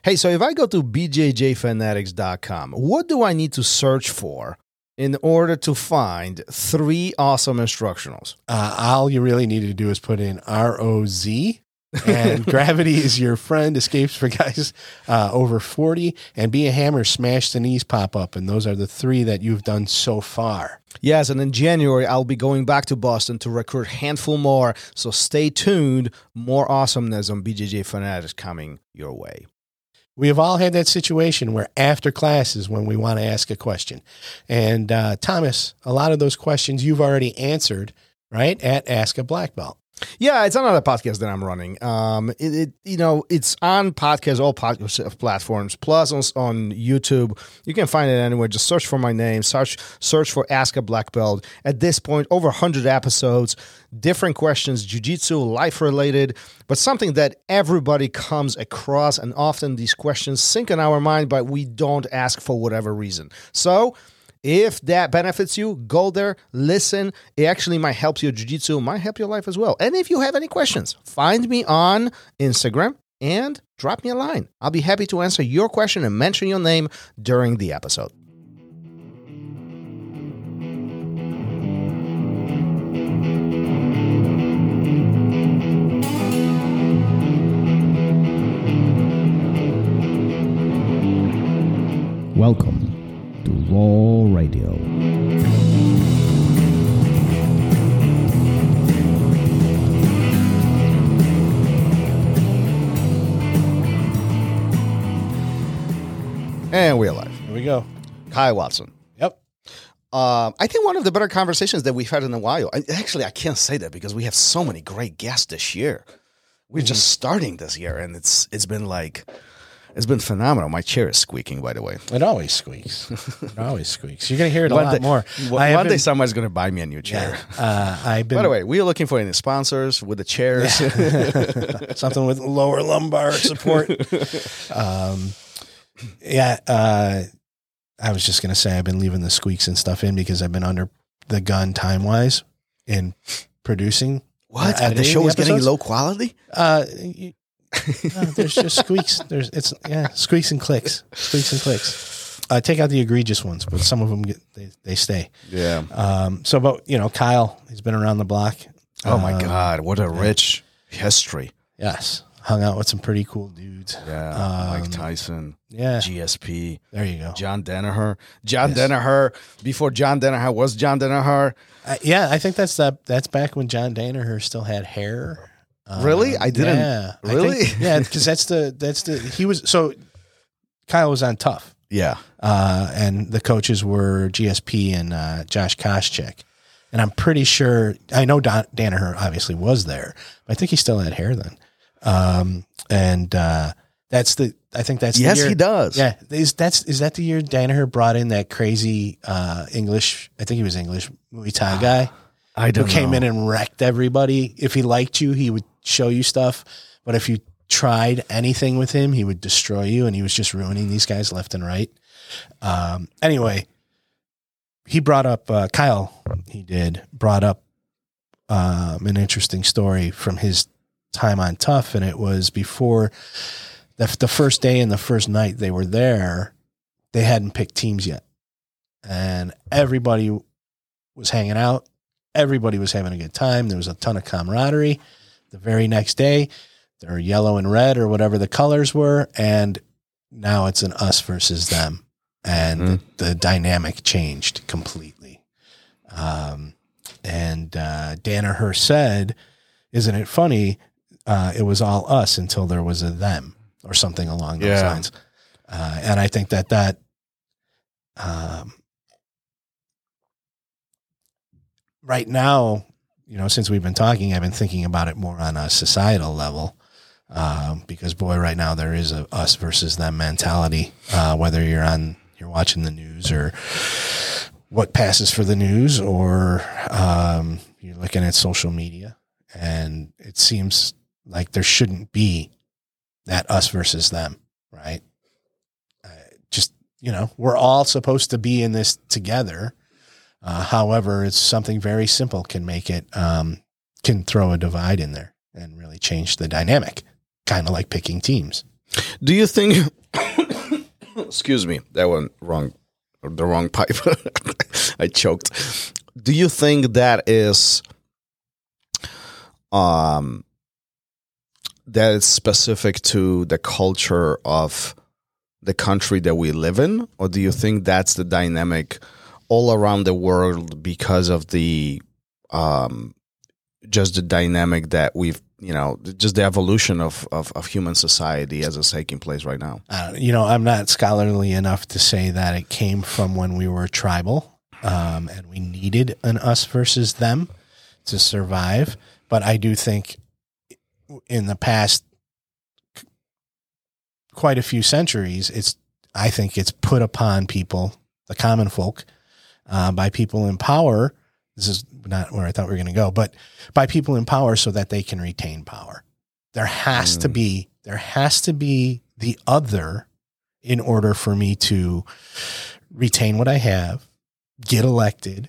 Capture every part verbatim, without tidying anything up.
Hey, so if I go to b j j fanatics dot com, what do I need to search for in order to find three awesome instructionals? Uh, all you really need to do is put in R O Z, and Gravity is your friend, Escapes for Guys uh, over forty, and Be a Hammer, Smash the Knees pop up, and those are the three that you've done so far. Yes, and in January, I'll be going back to Boston to recruit a handful more, so stay tuned. More awesomeness on B J J Fanatics coming your way. We have all had that situation where after class is when we want to ask a question. And uh, Thomas, a lot of those questions you've already answered, right, at Ask a Black Belt. Yeah, it's another podcast that I'm running. Um, it, it you know, it's on podcast, all podcast platforms, plus on, on YouTube. You can find it anywhere. Just search for my name. Search search for Ask a Black Belt. At this point, over one hundred episodes, different questions, jiu-jitsu, life-related, but something that everybody comes across, and often these questions sink in our mind, but we don't ask for whatever reason. So if that benefits you, go there, listen. It actually might help your jiu-jitsu, might help your life as well. And if you have any questions, find me on Instagram and drop me a line. I'll be happy to answer your question and mention your name during the episode. Welcome to Raw Radio. And we're live. Here we go. Kyle Watson. Yep. Uh, I think one of the better conversations that we've had in a while. I, actually, I can't say that because we have so many great guests this year. We're mm-hmm. just starting this year, and it's it's been like... It's been phenomenal. My chair is squeaking, by the way. It always squeaks. It always squeaks. You're going to hear it a one lot day, more. One, one day somebody's going to buy me a new chair. Yeah. Uh, I've been, by the way, we are looking for any sponsors with the chairs. Yeah. Something with lower lumbar support. um, yeah. Uh, I was just going to say I've been leaving the squeaks and stuff in because I've been under the gun time-wise in producing. What? Uh, the show is getting low quality? Uh you, No, there's just squeaks. There's it's yeah, squeaks and clicks, squeaks and clicks. Uh, take out the egregious ones, but some of them get they, they stay. Yeah. Um. So, but you know, Kyle, he's been around the block. Oh my um, God, what a rich history. Yes, hung out with some pretty cool dudes. Yeah. Um, Mike Tyson. Yeah. G S P. There you go. John Danaher. John Yes. Danaher. Before John Danaher was John Danaher. Uh, yeah, I think that's that. That's back when John Danaher still had hair. Really? Um, I didn't. Yeah. Really? I think, yeah, because that's the that's the he was so Kyle was on Tough. Yeah. Uh, and the coaches were G S P and uh, Josh Koscheck. And I'm pretty sure I know Don, Danaher obviously was there, but I think he still had hair then. Um, and uh, that's the I think that's yes, the year, he does. Yeah, is that's is that the year Danaher brought in that crazy uh, English? I think he was English Muay Thai guy. I don't who came know. in and wrecked everybody. If he liked you, he would show you stuff. But if you tried anything with him, he would destroy you. And he was just ruining these guys left and right. Um, anyway, he brought up, uh, Kyle, he did, brought up um, an interesting story from his time on Tough. And it was before the, the first day and the first night they were there, they hadn't picked teams yet. And everybody was hanging out. Everybody was having a good time. There was a ton of camaraderie. The very next day, they're yellow and red or whatever the colors were, and now it's an us versus them, and mm. the, the dynamic changed completely. Um, and uh, Danaher said, "Isn't it funny? Uh, it was all us until there was a them, or something along those yeah. lines." Uh, and I think that that. Um, Right now, you know, since we've been talking, I've been thinking about it more on a societal level, um, because boy, right now there is a us versus them mentality. Uh, whether you're on, you're watching the news or what passes for the news, or um, you're looking at social media, and it seems like there shouldn't be that us versus them, right? Uh, just you know, we're all supposed to be in this together. Uh, however, it's something very simple can make it, um, can throw a divide in there and really change the dynamic, kind of like picking teams. Do you think? Excuse me, that went wrong. The wrong pipe. I choked. Do you think that is, um, that is specific to the culture of the country that we live in, or do you think that's the dynamic all around the world because of the, um, just the dynamic that we've, you know, just the evolution of, of, of human society as it's taking place right now? Uh, you know, I'm not scholarly enough to say that it came from when we were tribal, um, and we needed an us versus them to survive. But I do think in the past quite a few centuries, it's, I think it's put upon people, the common folk, uh, by people in power. This is not where I thought we were going to go, but by people in power so that they can retain power. There has mm. to be, there has to be the other in order for me to retain what I have, get elected,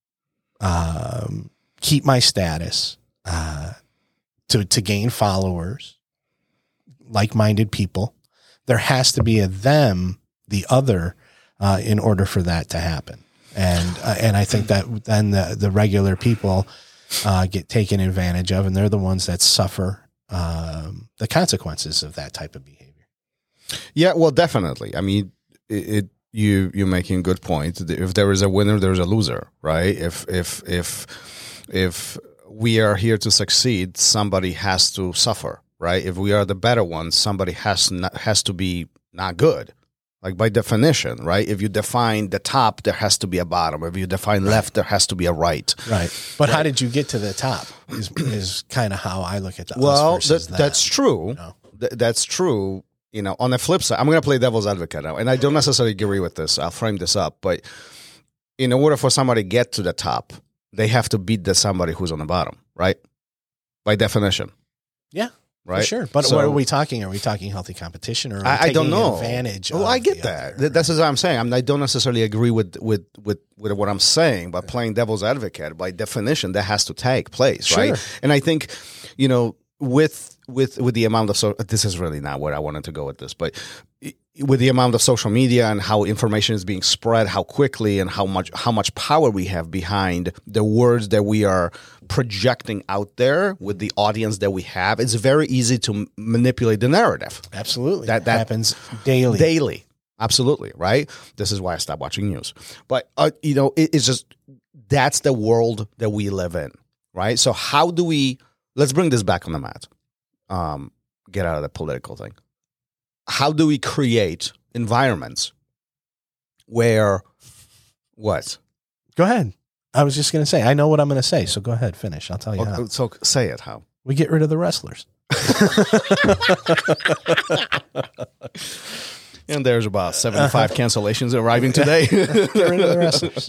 um, keep my status, uh, to, to gain followers, like-minded people. There has to be a them, the other, uh, in order for that to happen. And uh, and I think that then the, the regular people uh, get taken advantage of, and they're the ones that suffer um, the consequences of that type of behavior. Yeah, well, definitely. I mean, it, it you you're making a good point. If there is a winner, there's a loser, right? If if if if we are here to succeed, somebody has to suffer, right? If we are the better ones, somebody has not, has to be not good. Like by definition, right? If you define the top, there has to be a bottom. If you define left, there has to be a right. Right. But right. How did you get to the top is is kind of how I look at the well, us versus that, that. That's true. You know? Th- that's true. You know, on the flip side, I'm going to play devil's advocate now, and I don't necessarily agree with this. I'll frame this up. But in order for somebody to get to the top, they have to beat the somebody who's on the bottom, right? By definition. Yeah. Right. For sure. But so, what are we talking? Are we talking healthy competition, or are we I, I don't know. Advantage? Well, I get that. Other, That's what I'm saying. I mean, I don't necessarily agree with, with, with, with what I'm saying, but playing devil's advocate, by definition, that has to take place, sure. right? And I think, you know, with with with the amount of so this is really not where I wanted to go with this, but with the amount of social media and how information is being spread, how quickly and how much how much power we have behind the words that we are projecting out there with the audience that we have, it's very easy to manipulate the narrative. Absolutely. That, that happens daily. Daily. Absolutely. Right. This is why I stopped watching news. But, uh, you know, it, it's just, that's the world that we live in. Right. So how do we, let's bring this back on the mat. Um, get out of the political thing. How do we create environments where, what? Go ahead. I was just going to say, I know what I'm going to say, so go ahead, finish. I'll tell you okay, how. So say it, how? We get rid of the wrestlers. And there's about seventy-five uh-huh. cancellations arriving today. Get rid of the wrestlers.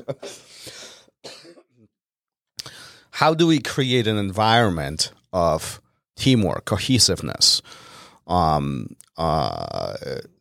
How do we create an environment of teamwork, cohesiveness, um, uh,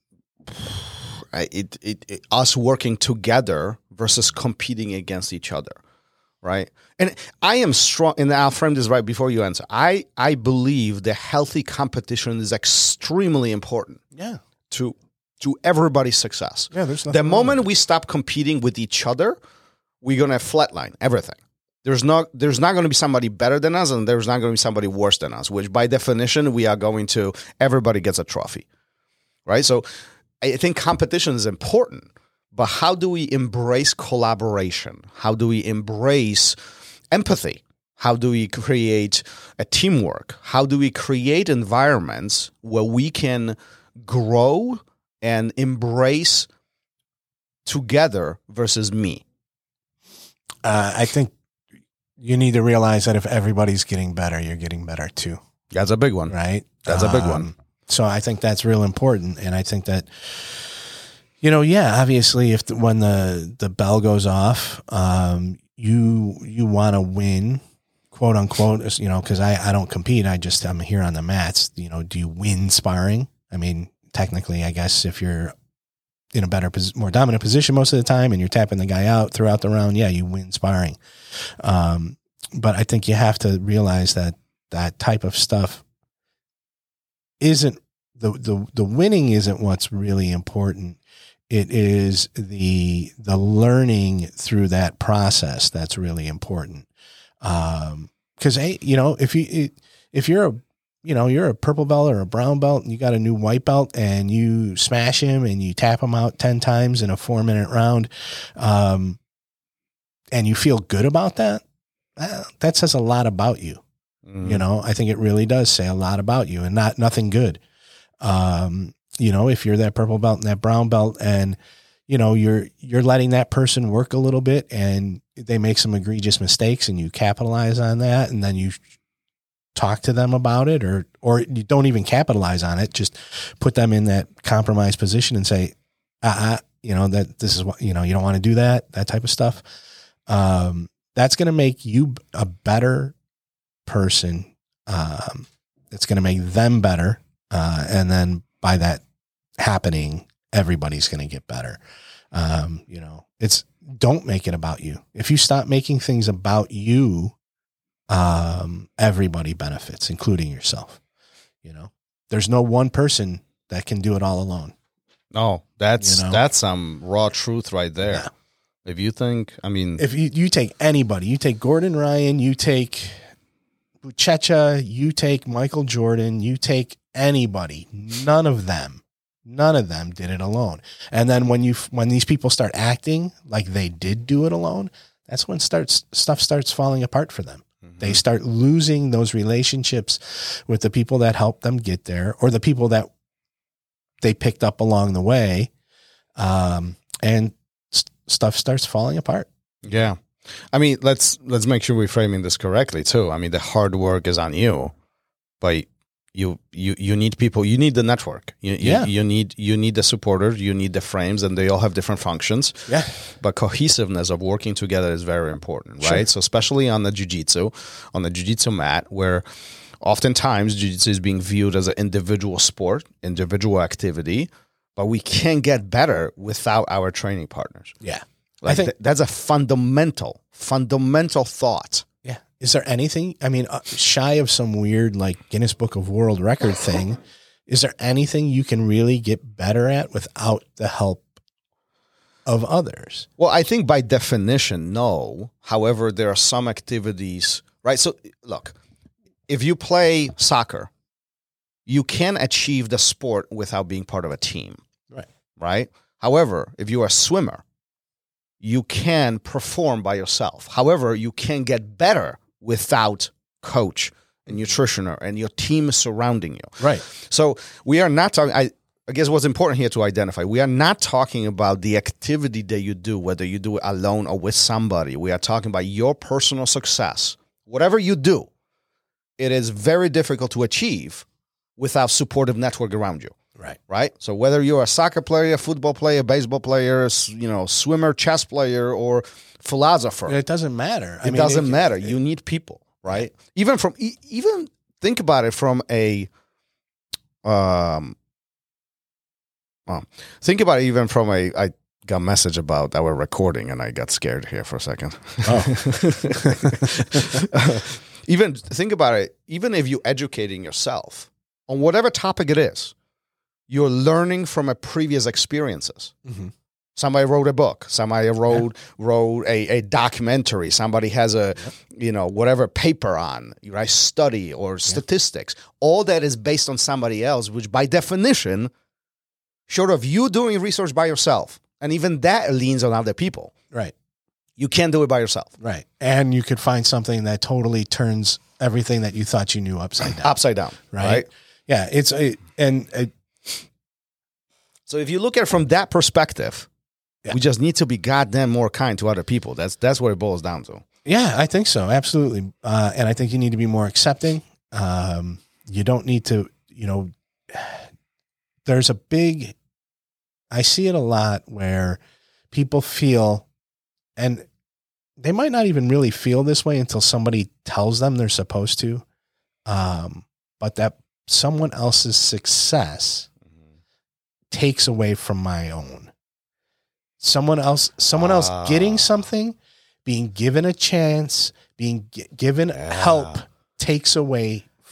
it, it, it, us working together versus competing against each other, right? And I am strong, and I'll frame this right before you answer. I, I believe the healthy competition is extremely important. Yeah. To to everybody's success. Yeah, there's nothing the moment we stop competing with each other, we're gonna flatline everything. There's not there's not going to be somebody better than us, and there's not going to be somebody worse than us, which by definition, we are going to, everybody gets a trophy, right? So I think competition is important, but how do we embrace collaboration? How do we embrace empathy? How do we create a teamwork? How do we create environments where we can grow and embrace together versus me? Uh, I think you need to realize that if everybody's getting better, you're getting better too. That's a big one. Right? That's a big um, one. So I think that's real important. And I think that, you know, yeah, obviously if the, when the, the bell goes off, um, you, you want to win, quote unquote, you know, cause I, I don't compete. I just, I'm here on the mats. You know, do you win sparring? I mean, technically, I guess if you're in a better, more dominant position most of the time and you're tapping the guy out throughout the round, yeah, you win sparring. Um, but I think you have to realize that that type of stuff isn't the, the, the winning isn't what's really important. It is the, the learning through that process that's really important. Um, cause hey, you know, if you, if you're a, you know, you're a purple belt or a brown belt and you got a new white belt and you smash him and you tap him out ten times in a four minute round. Um, and you feel good about that. That says a lot about you. Mm. You know, I think it really does say a lot about you and not nothing good. Um, you know, if you're that purple belt and that brown belt and, you know, you're, you're letting that person work a little bit and they make some egregious mistakes and you capitalize on that. And then you talk to them about it, or, or you don't even capitalize on it. Just put them in that compromised position and say, uh, uh you know, that this is what, you know, you don't want to do that, that type of stuff. Um, that's going to make you a better person. Um, it's going to make them better. Uh, and then by that happening, everybody's going to get better. Um, you know, it's, don't make it about you. If you stop making things about you, um, everybody benefits, including yourself. You know, there's no one person that can do it all alone. Oh, that's, you know? that's some raw truth right there. Yeah. If you think, I mean, if you, you take anybody, you take Gordon Ryan, you take Buchecha, you take Michael Jordan, you take anybody, none of them, none of them did it alone. And then when you, when these people start acting like they did do it alone, that's when starts stuff starts falling apart for them. Mm-hmm. They start losing those relationships with the people that helped them get there, or the people that they picked up along the way. Um, and st- stuff starts falling apart. Yeah. I mean, let's, let's make sure we're framing this correctly too. I mean, the hard work is on you, but you, you, you need people, you need the network. You, yeah. you, you need, you need the supporters, you need the frames, and they all have different functions. Yeah. But cohesiveness of working together is very important, right? Sure. So especially on the jiu-jitsu, on the jiu-jitsu mat, where oftentimes jiu-jitsu is being viewed as an individual sport, individual activity, but we can't get better without our training partners. Yeah. Like I think th- that's a fundamental, fundamental thought. Yeah. Is there anything, I mean, uh, shy of some weird like Guinness Book of World Record thing, is there anything you can really get better at without the help of others? Well, I think by definition, no. However, there are some activities, right? So look, if you play soccer, you can achieve the sport without being part of a team. Right. Right. However, if you are a swimmer, you can perform by yourself. However, you can get better without coach and nutritioner and your team surrounding you. Right. So we are not talking, I, I guess what's important here to identify, we are not talking about the activity that you do, whether you do it alone or with somebody. We are talking about your personal success. Whatever you do, it is very difficult to achieve without supportive network around you. Right. Right. So whether you're a soccer player, football player, baseball player, you know, swimmer, chess player, or philosopher, it doesn't matter. I it mean, doesn't it, matter. It, you need people, right? Even from, even think about it from a, um, well, think about it even from a, I got a message about our recording and I got scared here for a second. Oh. Even think about it. Even if you're educating yourself on whatever topic it is, you're learning from a previous experiences. Mm-hmm. Somebody wrote a book. Somebody wrote yeah. wrote a, a documentary. Somebody has a, yeah. you know, whatever paper on, right? Study or statistics. Yeah. All that is based on somebody else, which by definition, short of you doing research by yourself, and even that leans on other people. Right. You can't do it by yourself. Right. And you could find something that totally turns everything that you thought you knew upside down. Upside down. Right. right? Yeah. It's a, and a, so if you look at it from that perspective, yeah. we just need to be goddamn more kind to other people. That's that's what it boils down to. Yeah, I think so. Absolutely. Uh, and I think you need to be more accepting. Um, you don't need to, you know, there's a big, I see it a lot where people feel, and they might not even really feel this way until somebody tells them they're supposed to, um, but that someone else's success takes away from my own. Someone else, someone else uh, getting something, being given a chance, being g- given yeah. help takes away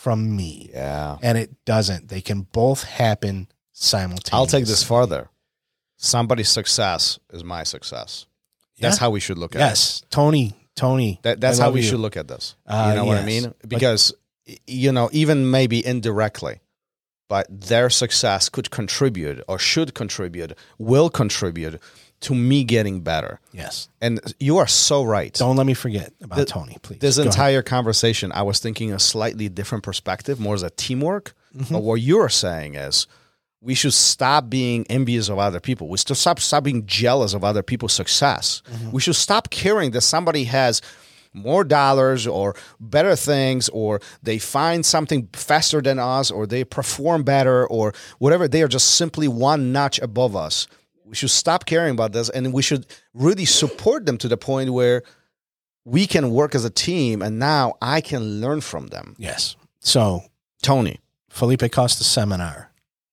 from me. Yeah. And it doesn't. They can both happen simultaneously. I'll take this further. Somebody's success is my success. That's Yeah. how we should look at Yes. it. Tony, Tony. That, that's I how love we you. should look at this. Uh, you know what I yes. mean? Because, you know, even maybe indirectly, but their success could contribute or should contribute, will contribute to me getting better. Yes. And you are so right. Don't let me forget about The- Tony, please. This Go ahead. entire conversation, I was thinking a slightly different perspective, more as a teamwork. Mm-hmm. But what you're saying is we should stop being envious of other people. We should stop, stop being jealous of other people's success. Mm-hmm. We should stop caring that somebody has more dollars or better things, or they find something faster than us, or they perform better, or whatever. They are just simply one notch above us. We should stop caring about this, and we should really support them to the point where we can work as a team, and now I can learn from them. Yes. So, Tony. Felipe Costa seminar.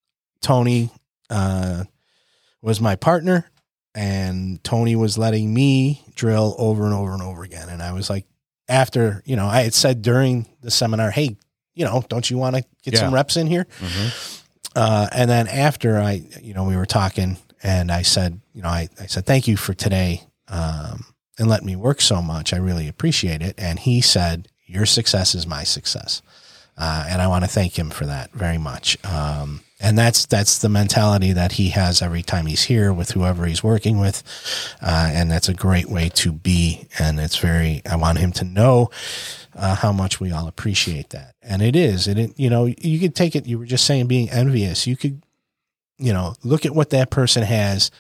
Tony uh, was my partner, and Tony was letting me drill over and over and over again. And I was like, after, you know, I had said during the seminar, hey, you know, don't you want to get Yeah. some reps in here? Mm-hmm. Uh, and then after I, you know, we were talking, and I said, you know, I, I said, thank you for today um, and letting me work so much. I really appreciate it. And he said, your success is my success. Uh, and I want to thank him for that very much. Um, and that's that's the mentality that he has every time he's here with whoever he's working with. Uh, and that's a great way to be. And it's very, I want him to know uh, how much we all appreciate that. And it is, and it, you know, you could take it, you were just saying being envious. You could, you know, look at what that person has,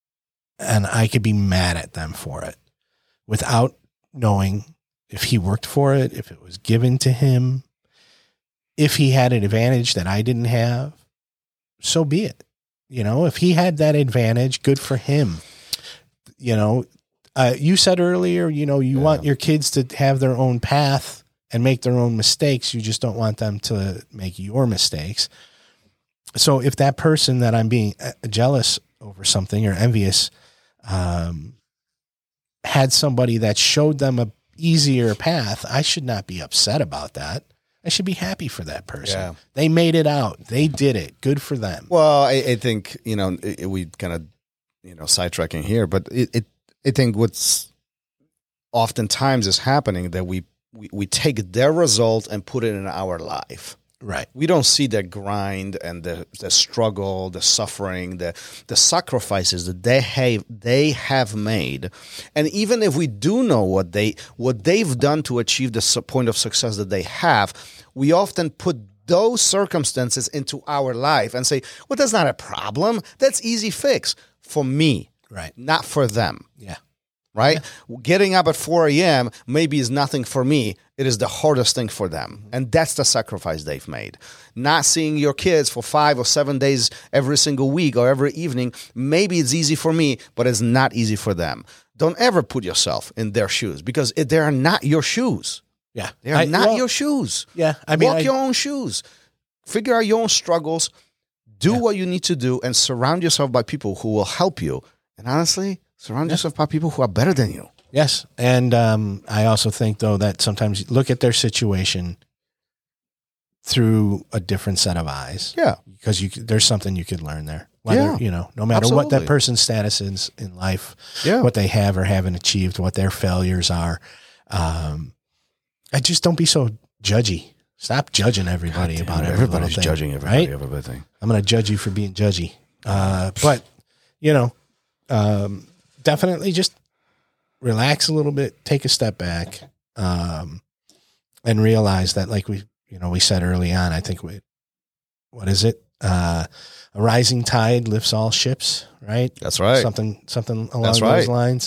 and I could be mad at them for it without knowing if he worked for it, if it was given to him, if he had an advantage that I didn't have, so be it. You know, if he had that advantage, good for him. You know, uh, you said earlier, you know, you Yeah. want your kids to have their own path and make their own mistakes. You just don't want them to make your mistakes. So if that person that I'm being jealous over something or envious um, had somebody that showed them a easier path, I should not be upset about that. I should be happy for that person. Yeah. They made it out. They did it. Good for them. Well, I, I think, you know, it, we kind of, you know, sidetracking here, but it, it, I think what's oftentimes is happening that we, we, we take their result and put it in our life. Right. We don't see the grind and the, the struggle, the suffering, the the sacrifices that they have they have made, and even if we do know what they what they've done to achieve the su- point of success that they have, we often put those circumstances into our life and say, "Well, that's not a problem. That's easy fix for me, Right. not for them." Yeah. Right? Getting up at four a.m. maybe is nothing for me. It is the hardest thing for them. And that's the sacrifice they've made. Not seeing your kids for five or seven days every single week or every evening, maybe it's easy for me, but it's not easy for them. Don't ever put yourself in their shoes because it, they are not your shoes. Yeah. They are I- not well, your shoes. Yeah. I mean, Walk I- your own shoes. Figure out your own struggles. Do Yeah. what you need to do and surround yourself by people who will help you. And honestly, surround yourself by people who are better than you. Yes. And um, I also think, though, that sometimes you look at their situation through a different set of eyes. Yeah. Because you could, there's something you could learn there. Whether, Yeah. you know, no matter what that Absolutely. person's status is in life, Yeah. what they have or haven't achieved, what their failures are. Um, I just don't be so judgy. Stop judging everybody Damn, about every everybody's little thing, judging everybody, right? everything. I'm going to judge you for being judgy. Uh, but, you know, um, definitely just relax a little bit, take a step back, um, and realize that, like we, you know, we said early on, I think we, what is it? Uh, a rising tide lifts all ships, right? That's right. Something, something along That's those right. lines.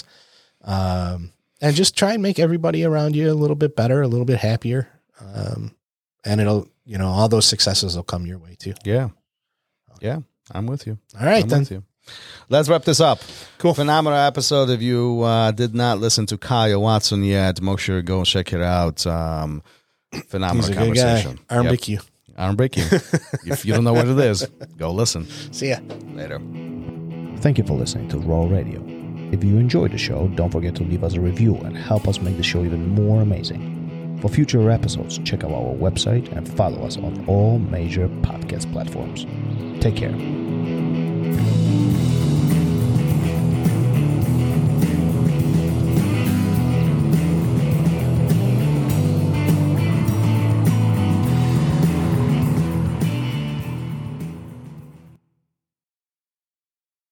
Um, and just try and make everybody around you a little bit better, a little bit happier. Um, and it'll, you know, all those successes will come your way too. Yeah. Yeah. I'm with you. All right, I'm then. with you. Let's wrap this up. Cool. Phenomenal episode. If you uh, did not listen to Kyle Watson yet, make sure to go check it out. Um, phenomenal He's a good guy. conversation. Armbic you. Arm break you. If you don't know what it is, go listen. See ya. Later. Thank you for listening to Raw Radio. If you enjoyed the show, don't forget to leave us a review and help us make the show even more amazing. For future episodes, check out our website and follow us on all major podcast platforms. Take care.